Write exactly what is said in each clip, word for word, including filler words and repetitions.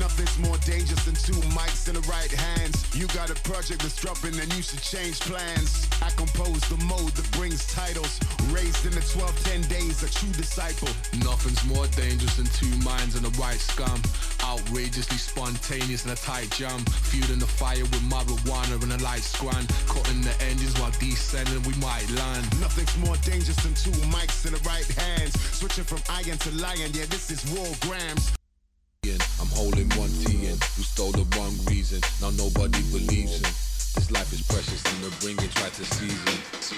Nothing's more dangerous than two mics in the right hands. You got a project that's dropping and you should change plans. I compose the mode that brings titles. Raised in the twelve ten days, a true disciple. Nothing's more dangerous than two minds and the right scum. Outrageously spontaneous in a tight jump. Fueling the fire with marijuana and a light scran. Cutting the engines while descending, we might land. Nothing's more dangerous than two mics in the right hands. Switching from iron to lion, yeah, this is war grams. I'm holding one T in, who stole the wrong reason. Now nobody believes him. This life is precious and the bringing try to seize it.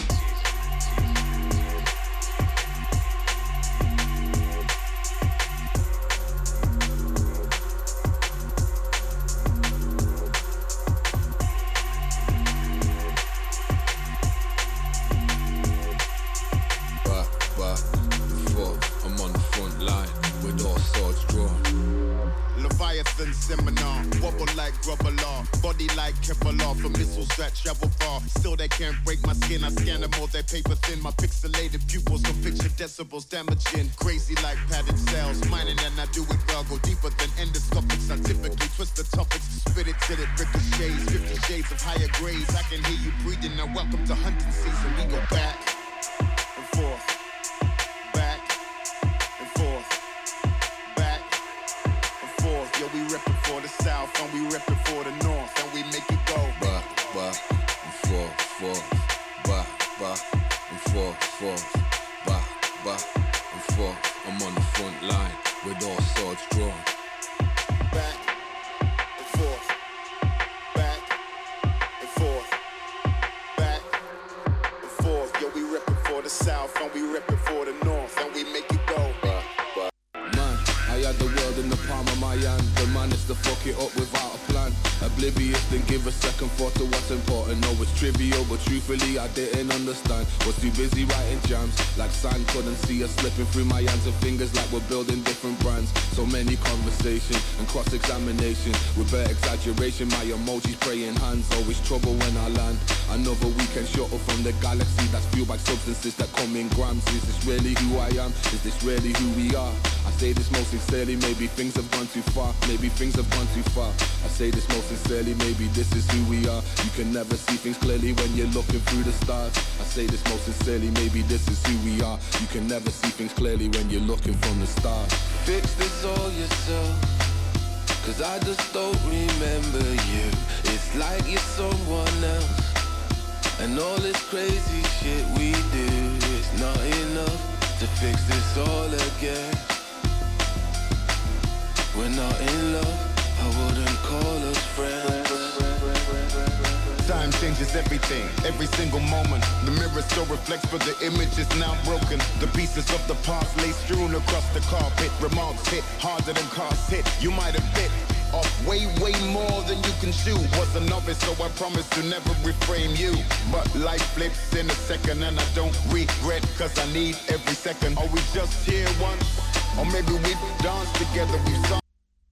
Leviathan seminar, wobble like rubber law, body like Kevlar for missiles that travel far. Still they can't break my skin, I scan them all, they paper thin. My pixelated pupils don't picture decibels damaging. Crazy like padded cells, mining and I do it well. Go deeper than endoscopics, I typically twist the topics, spit it till it ricochets. Fifty shades of higher grades, I can hear you breathing. Now welcome to hunting season, we go back and forth. Yeah, we reppin' for the south and we reppin' for the north and we make it go. Ba, ba, and forth, forth. Ba, ba, and forth, forth. Ba, ba, and forth. I'm on the front line with all swords drawn. Back and forth. Back and forth. Back and forth. Yeah, we reppin' for the south and we reppin' for the north and we make it go. Ba, ba. Man, I had the world in the palm of my hand. The man is to fuck it up without a plan. Oblivious, then give a second thought to what's important. No, it's trivial, but truthfully I didn't understand. Was too busy writing jams. Like sand, couldn't see us slipping through my hands and fingers like we're building different brands. So many conversations and cross-examination. With bare exaggeration, my emojis praying hands. Always trouble when I land. Another weekend shuttle from the galaxy that's fueled by substances that come in grams. Is this really who I am? Is this really who we are? I say this most sincerely, maybe things have gone too far. Maybe things have gone too far. I say this most sincerely, maybe this is who we are. You can never see things clearly when you're looking through the stars. I say this most sincerely, maybe this is who we are. You can never see things clearly when you're looking from the stars. Fix this all yourself, cause I just don't remember you. It's like you're someone else, and all this crazy shit we do is not enough to fix this all again. We're not in love, I wouldn't call us friends. Time changes everything, every single moment. The mirror still reflects, but the image is now broken. The pieces of the past lay strewn across the carpet. Remarks hit harder than cars hit. You might have bit off way, way more than you can chew. Was a novice, so I promise to never reframe you. But life flips in a second and I don't regret, cause I need every second. Are we just here once? Or maybe we've danced together, we've sung.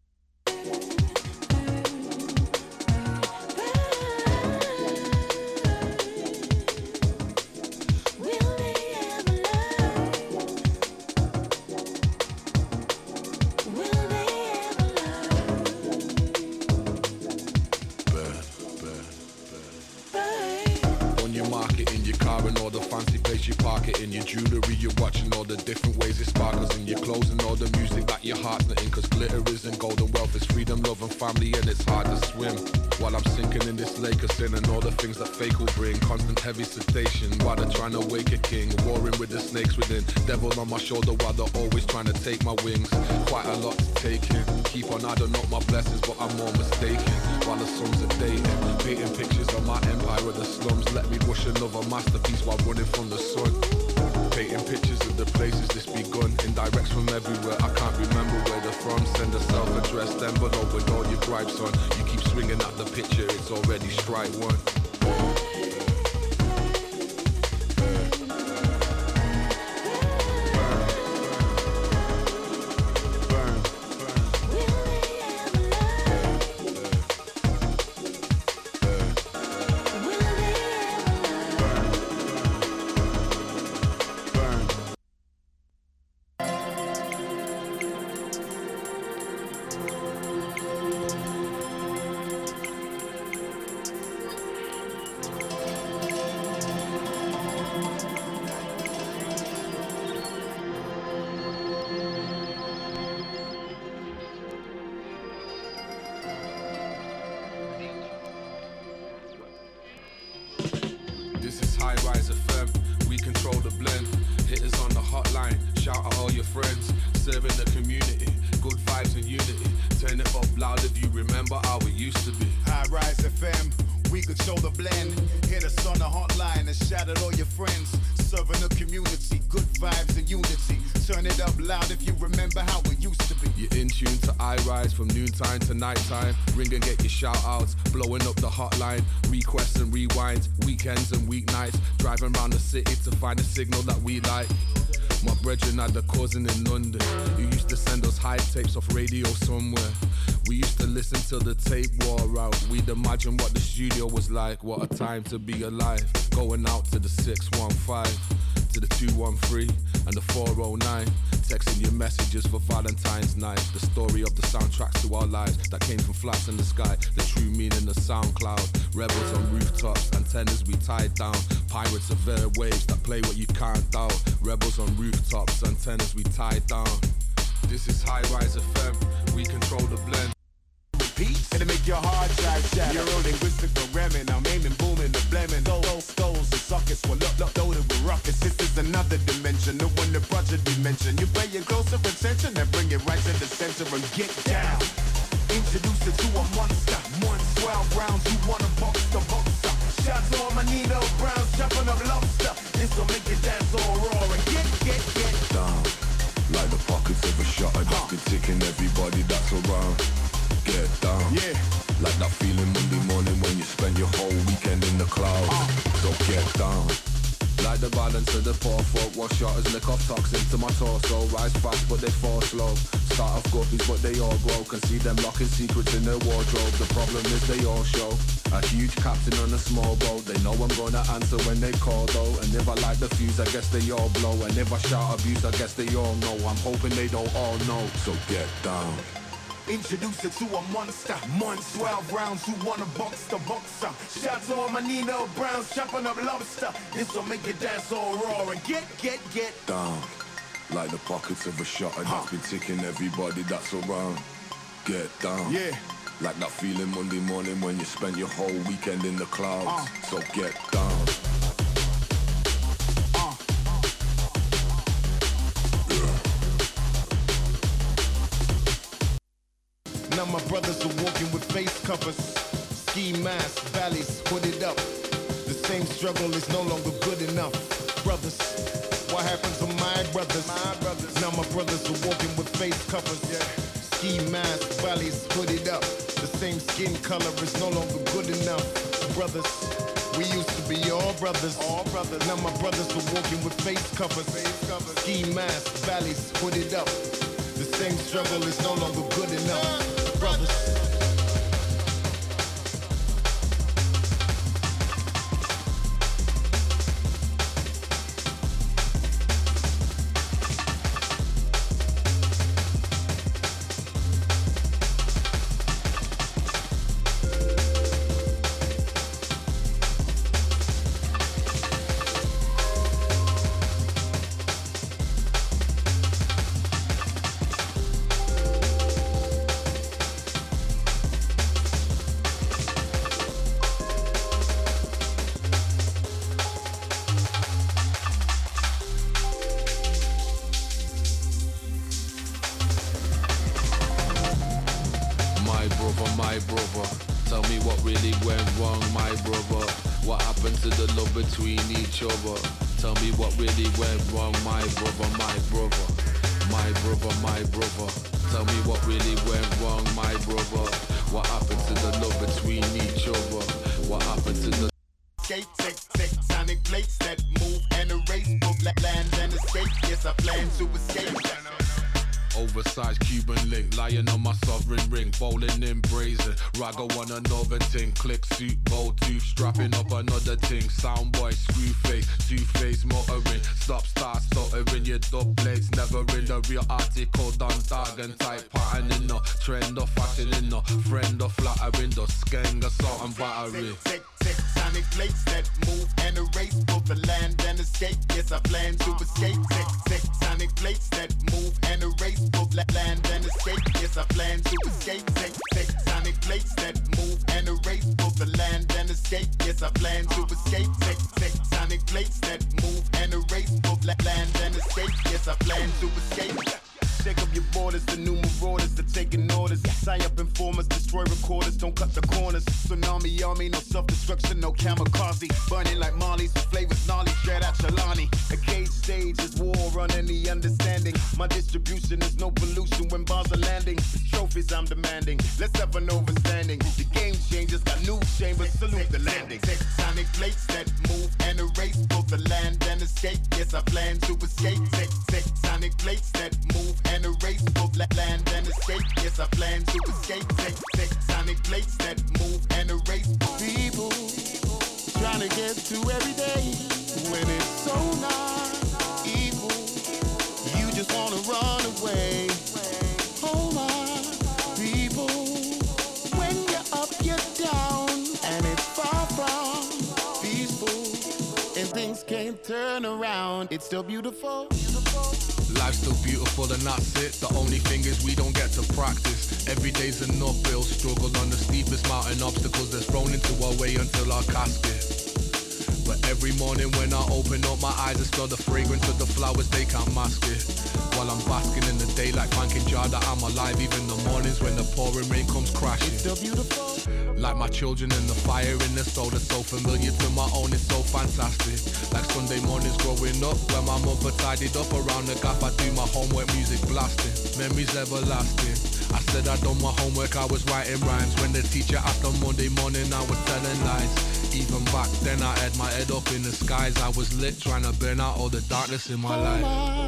Jewelry you're watching, all the different ways it sparkles in your clothes and all the music that your heart's not in, cause glitter isn't gold and wealth is freedom, love and family, and it's hard to swim while I'm sinking in this lake of sin and all the things that fake will bring. Constant heavy sedation while they're trying to wake a king, warring with the snakes within, devil on my shoulder while they're always trying to take my wings. Quite a lot to take in, keep on adding up my blessings, but I'm more mistaken while the suns are dating, painting pictures of my empire of the slums. Let me rush another masterpiece while running from the sun. Painting pictures of the places this begun, indirects from everywhere, I can't remember where they're from. Send a self-addressed envelope with all your gripes on. You keep swinging at the picture, it's already strike one. control the blend. Hit us on the hotline, shout out all your friends. Serving the community, good vibes and unity. Turn it up loud if you remember how it used to be. High Rise F M, we control the blend. Hit us on the hotline and shout out all your friends. Serving the community, good vibes and unity. Turn it up loud if you remember how it used to be. You're in tune to iRise from noontime to nighttime. Ring and get your shout outs, blowing up the hotline. Requests and rewinds, weekends and weeknights. Driving around the city to find a signal that we like. My brethren had a cousin in London who used to send us hype tapes off radio somewhere. We used to listen till the tape wore out. We'd imagine what the studio was like. What a time to be alive. Going out to the six one five, to the two one three and the four oh nine. Texting your messages for Valentine's night. The story of the soundtracks to our lives that came from flats in the sky. The true meaning of SoundCloud. Rebels on rooftops, antennas we tied down. Pirates of airwaves that play what you can't doubt. Rebels on rooftops, antennas we tied down. This is High Rise F M, we control the blend. Peace. It'll make your hard drive shatter. You're all linguistic programming. I'm aiming, booming, the blaming. Those skulls and sockets will look, look, loaded with rockets. This is another dimension. The one the project we mentioned. You pay your closer attention and bring it right to the center and get down. Introduce it to a monster. One twelve rounds. You want a box the boxer. Shots on my Nino Browns, chopping up lobster. This will make you dance all raw and get, get, get down. Like the pockets of a shot. I just been ticking everybody that's around. Get down, yeah. Like that feeling Monday morning when you spend your whole weekend in the clouds. uh. So get down. Like the balance of the poor folk. Wash shotters, lick off toxins to my torso. Rise fast but they fall slow. Start off guppies but they all grow. Can see them locking secrets in their wardrobe. The problem is they all show. A huge captain on a small boat. They know I'm gonna answer when they call though. And if I light the fuse I guess they all blow. And if I shout abuse I guess they all know. I'm hoping they don't all know. So get down. Introduce it to a monster. One twelve rounds, who wanna box the boxer? Shots on my Nino Browns, chopping up lobster. This will make you dance all raw and get, get, get down. Like the pockets of a shot, I just been ticking everybody that's around. Get down. Yeah. Like that feeling Monday morning when you spend your whole weekend in the clouds. Uh. So get down. Now my brothers are walking with face covers, ski masks, valleys, hooded up. The same struggle is no longer good enough. Brothers, what happens to my brothers? My brothers. Now my brothers are walking with face covers, yeah. Ski masks, valleys, hooded up. The same skin color is no longer good enough. Brothers, we used to be all brothers. All brothers. Now my brothers are walking with face covers, face covers. Ski masks, valleys, hooded up. The same struggle is no longer good enough. Brothers. Between each other, tell me what really went wrong, my brother, my brother, my brother, my brother. Tell me what really went wrong, my brother. What happened to the love between each other? What happened to the skate, tech, tectonic plates that move and erase both land and escape? Yes, I plan to escape. Oversized Cuban link, lying on my sovereign ring, bowling in brazen. Raga on another ting, click suit, bow tooth, strapping up another ting. Soundboy, screw face, two face motoring. Stop, start, stuttering. Your dub blades never in the real article. Done dog and type pattern in the trend of fashion in the friend of flattering the skeng assault and battery. Tectonic plates that move and erase both the land and escape. Yes, I plan to escape. Tectonic plates that move and erase both land and escape. Yes, I plan to escape. Tectonic plates that move and erase both the land and escape. escape. Yes, I plan to escape. Tectonic plates that move and erase both land and escape. Yes, I plan to escape. Shake up your borders, the new marauders, the taking orders. Tie up informers, destroy recorders, don't cut the corners. Tsunami army, no self-destruction, no kamikaze. Burning like Marley's, the flavors gnarly, straight out Chelani. A cage stage is war on any understanding. My distribution is no pollution when bars are landing. It's trophies I'm demanding, let's have an overstanding. The game changers got new chambers, salute the landing. Tectonic plates that move and erase both the land and escape. Yes, I plan to escape. Tectonic plates that move and erase both land and escape. Yes, I plan to escape. Tectonic plates that move and erase. People trying to get to every day when it's so not equal. You just wanna run away. Hold on, people. When you're up, you're down, and it's far from peaceful. And things can't turn around. It's still beautiful. Life's still beautiful and that's it. The only thing is we don't get to practice. Every day's an uphill struggle on the steepest mountain. Obstacles that's thrown into our way until our casket. But every morning when I open up my eyes, I smell the fragrance of the flowers, they can't mask it. While I'm basking in the daylight, thanking Jah that I'm alive. Even the mornings when the pouring rain comes crashing. It's still beautiful. Like my children and the fire in the soul that's so familiar to my own, it's so fantastic. Like Sunday mornings growing up, when my mother tidied up around the gaff, I do my homework, music blasting, memories everlasting. I said I done my homework, I was writing rhymes. When the teacher asked on Monday morning, I was telling lies. Even back then I had my head up in the skies. I was lit trying to burn out all the darkness in my life.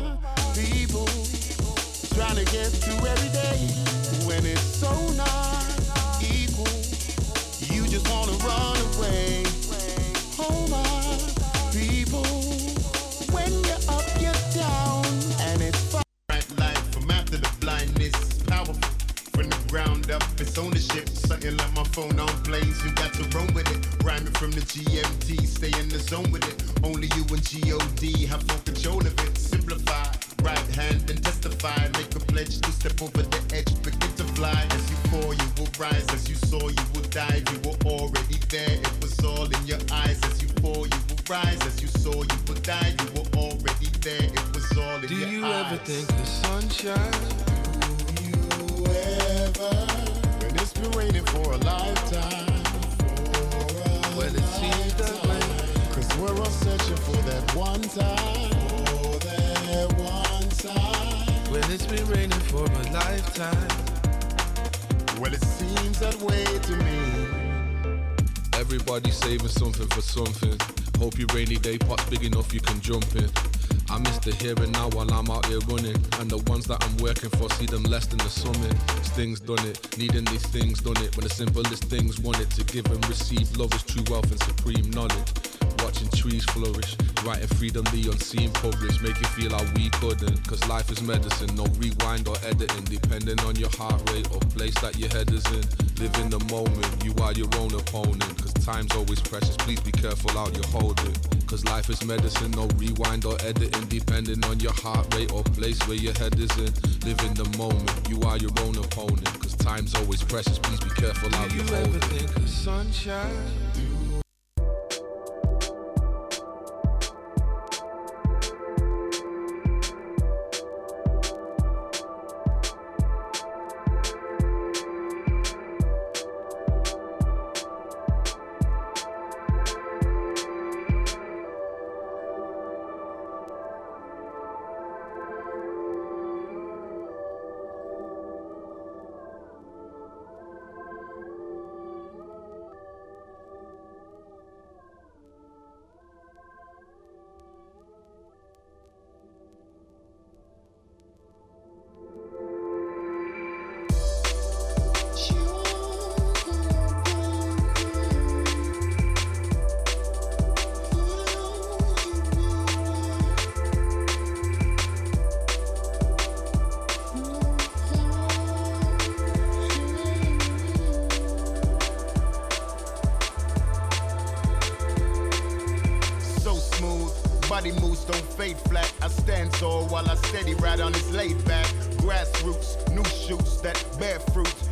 People trying to get through every day when it's so not equal. You just wanna run away. Hold on, people. When you're up, you're down, and it's fun. Bright light from after the blindness is powerful. From the ground up, it's ownership. Something like my phone on plays, you got to roam with it. Rhyming from the G M T, stay in the zone with it. Only you and G O D have full control of it. Simplify, right hand and testify. Make a pledge to step over the edge, begin to fly. As you fall, you will rise. As you saw, you will dive. You were already there, it was all in your eyes. As you fall, you will rise. As you saw, you will dive. You were already there, it was all in Do your eyes. Do you ever think the sunshine? Do you ever? When it's been waiting for a lifetime. For a Well, it seems that way. Cause we're all searching for that one time. For that one time. Well, it's been raining for a lifetime. Well, it seems that way to me. Everybody saving something for something. Hope your rainy day pot's big enough you can jump in. I miss the here and now while I'm out here running. And the ones that I'm working for see them less than the summit. Things done it, needing these things done it. When the simplest things want it. To give and receive love is true wealth and supreme knowledge. Watching trees flourish, writing freedom the unseen published. Make you feel how we couldn't. Cause life is medicine, no rewind or editing. Depending on your heart rate or place that your head is in. Live in the moment, you are your own opponent. Cause time's always precious, please be careful out you're holding. Cause life is medicine, no rewind or editing. Depending on your heart rate or place where your head is in. Live in the moment, you are your own opponent. Cause time's always precious, please be careful out you're holding. Do you ever think of sunshine? Body moves don't fade flat. I stand tall while I steady ride on this laid back. Grassroots, new shoots that bear fruit.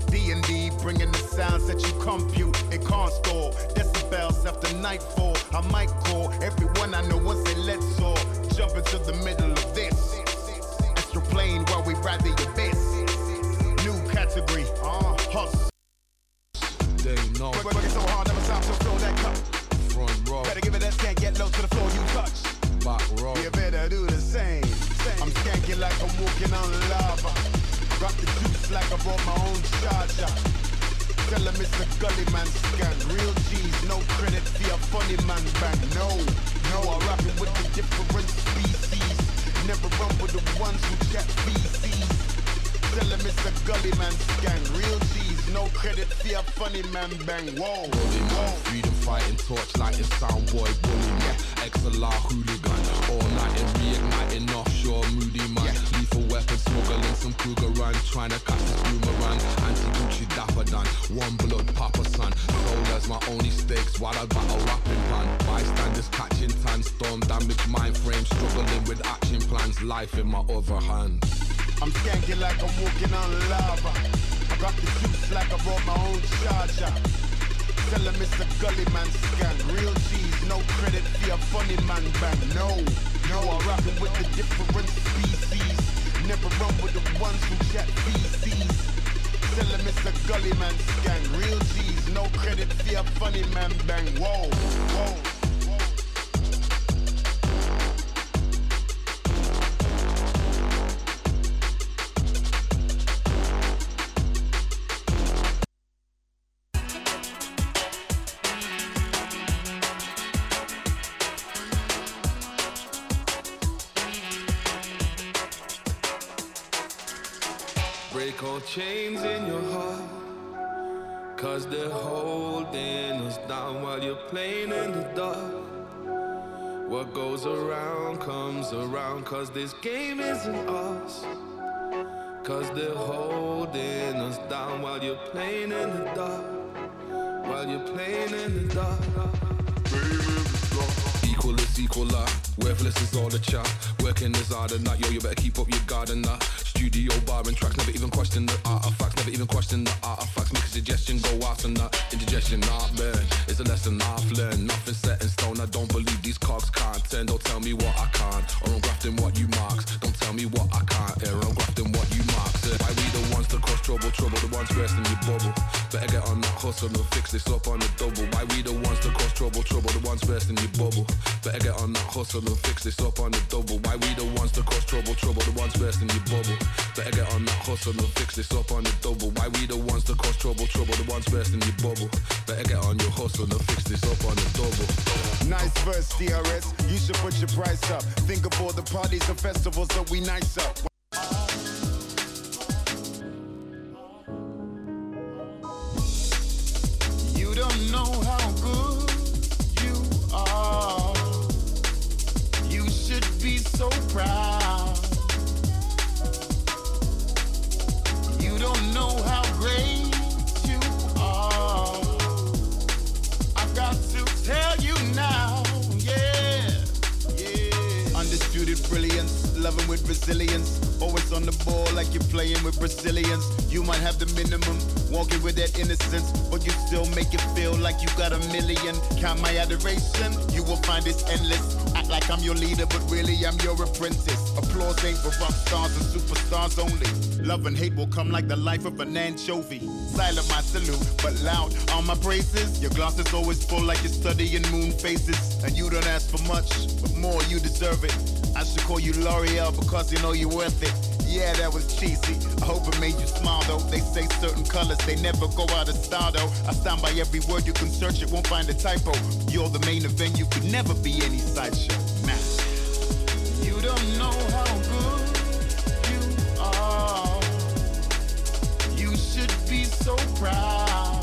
D and D, bringing the sounds that you compute. It can't store decibels after nightfall. I might call everyone I know once they let soar. Jump into the middle of this. Extra plane while we ride the abyss. New category, uh, hustle. They know. Work, work it so hard, never stop, so throw that cup. Front row. Better give it that skank, get low to the floor you touch. Back row. You better do the same. I'm skanking like I'm walking on lava. Rock the juice like I brought my own charger. Tell him it's a gully man scan. Real G's, no credit for your funny man bang. No, no, I'm rocking with the different species. Never run with the ones who chat feces. Tell him it's a gully man scan. Real G's, no credit for your funny man bang. Whoa, whoa. Freedom fighting, torch lighting, soundboy bullying, yeah. X L R hooligan, all night and reigniting offshore moody man. Yeah. Lethal weapon smuggling some Kruger run, trying to catch this boomerang. Anti-Gucci dapper done, one blood papa son. Solders my only stakes while I battle rapping pan. Bystanders catching time, storm damage, mind frame, struggling with action plans, life in my other hand. I'm skanking like I'm walking on lava. I got the juice like I brought my own charger. Tell him it's a gully man scan. Real G's, no credit for your funny man bang. No, no, I'm rocking with the different species. Never run with the ones who chat feces. Tell him it's a gully man scan. Real G's, no credit for your funny man bang. Whoa, whoa. Break all chains in your heart, cause they're holding us down while you're playing in the dark. What goes around comes around, cause this game isn't ours. Cause they're holding us down while you're playing in the dark. While you're playing in the dark. Equal is equaler, worthless is all the chat. Working is harder than that, yo, you better keep up your guard and that. Studio bar and tracks, never even question the artifacts. Never even question the artifacts, make a suggestion, go out and that. Indigestion, not burn, it's a lesson I've learned. Nothing set in stone, I don't believe these cogs can't turn. Don't tell me what I can't, or I'm grafting what you marks. Don't tell me what I can't hear, I'm grafting what you marks. Why we the ones that cause trouble, trouble, the ones bursting your bubble. Better get on that hustle and fix this up on the double. Why we the ones that cause trouble, trouble, the ones bursting your bubble. Better get on that hustle and fix this up on the double. Why we the ones that cause trouble, trouble, the ones bursting your bubble. Better get on that hustle and fix this up on the double. Why we the ones that cause trouble, trouble, the ones bursting your bubble. Better get on your hustle and fix this up on the double. Nice verse, D R S, you should put your price up. Think of all the parties and festivals that we nice up. You don't know how good you are. You should be so proud. You don't know how great you are. I've got to tell you now, yeah, yeah. Undisputed brilliance, loving with resilience. Always on the ball like you're playing with Brazilians. You might have the minimum, walking with that innocence, but you still make it feel like you got a million. Count my adoration, you will find it's endless. Act like I'm your leader, but really I'm your apprentice. Applause ain't for rock stars and superstars only. Love and hate will come like the life of an anchovy. Silent my salute, but loud are my praises. Your glass is always full like you're studying moon faces. And you don't ask for much, but more you deserve it. I should call you L'Oreal because you know you're worth it. Yeah, that was cheesy. I hope it made you smile though. They say certain colors, they never go out of style though. I stand by every word, you can search it, won't find a typo. You're the main event, you could never be any sideshow. Nah. You don't know how good you are. You should be so proud.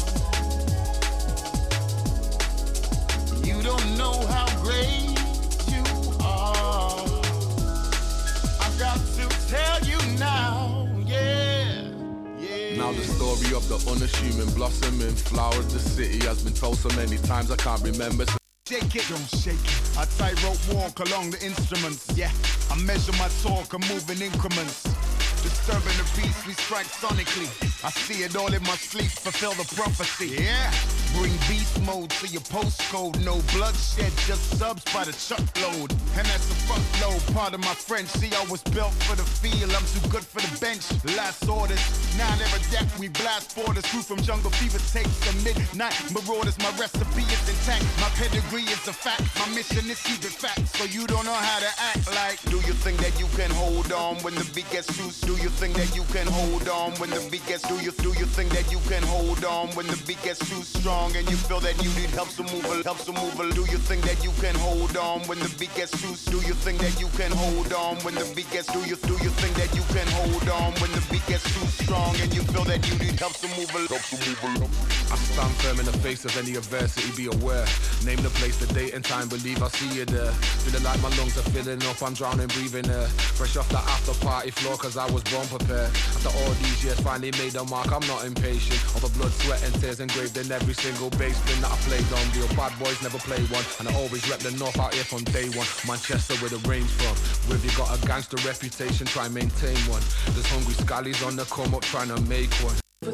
You don't know how great you are. I've got to tell you now, yeah, yeah. Now the story of the unassuming blossoming flower of the city has been told so many times I can't remember. So shake it, don't shake it. I tightrope walk along the instruments, yeah. I measure my talk and move in increments. Disturbing the peace, we strike sonically. I see it all in my sleep, fulfill the prophecy. Yeah, bring beast mode to your postcode. No bloodshed, just subs by the truckload. And that's a fuckload, part of my French. See, I was built for the field, I'm too good for the bench. Last orders, now never death, we blast borders. Crew from jungle fever takes the midnight marauders. My recipe is intact, my pedigree is a fact. My mission is keep it fact, so you don't know how to act like. Do you think that you can hold on when the beat gets loose? Do you think that you can hold on when the beat gets? Do you do you think that you can hold on when the beat gets too strong and you feel that you need help to move a help to move a? Do you think that you can hold on when the beat gets too? Do you think that you can hold on when the beat gets? Do you do you think that you can hold on when the beat gets too strong and you feel that you need help to move a help to move a? I stand firm in the face of any adversity, be aware. Name the place, the date and time, believe I'll see you there. Feeling like my lungs are filling up, I'm drowning, breathing air. Fresh off the after party floor, cause I was born prepared. After all these years, finally made a mark, I'm not impatient. Of the blood, sweat and tears engraved in every single bass bin that I played on. Real bad boys never play one, and I always rep the north out here from day one. Manchester where the range from. Where you got a gangster reputation, try maintain one. There's hungry scallies on the come up trying to make one.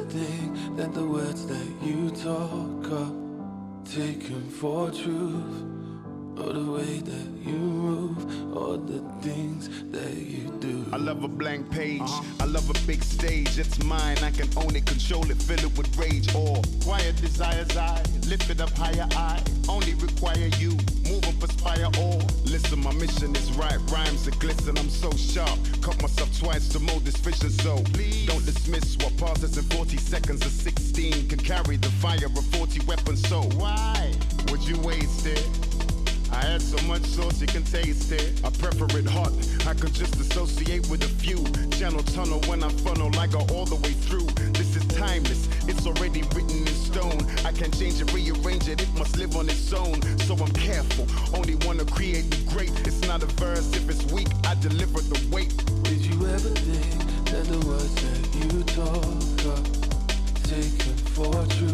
Think that the words that you talk are taken for truth, or the way that you move, or the things that you do. I love a blank page, uh-huh. I love a big stage. It's mine, I can own it, control it, fill it with rage. Or quiet desires, I lift it up higher. I only require you, move and perspire. Or listen, my mission is right, rhymes are glisten. I'm so sharp, cut myself twice to mold this vision. So please don't dismiss what passes in forty seconds. A sixteen can carry the fire of forty weapons. So why would you waste it? I add so much sauce you can taste it. I prefer it hot, I could just associate with a few. Channel tunnel when I funnel, I go all the way through. This is timeless, it's already written in stone. I can't change it, rearrange it, it must live on its own. So I'm careful, only wanna create the great. It's not a verse, if it's weak, I deliver the weight. Did you ever think that the words that you talk are taken for truth?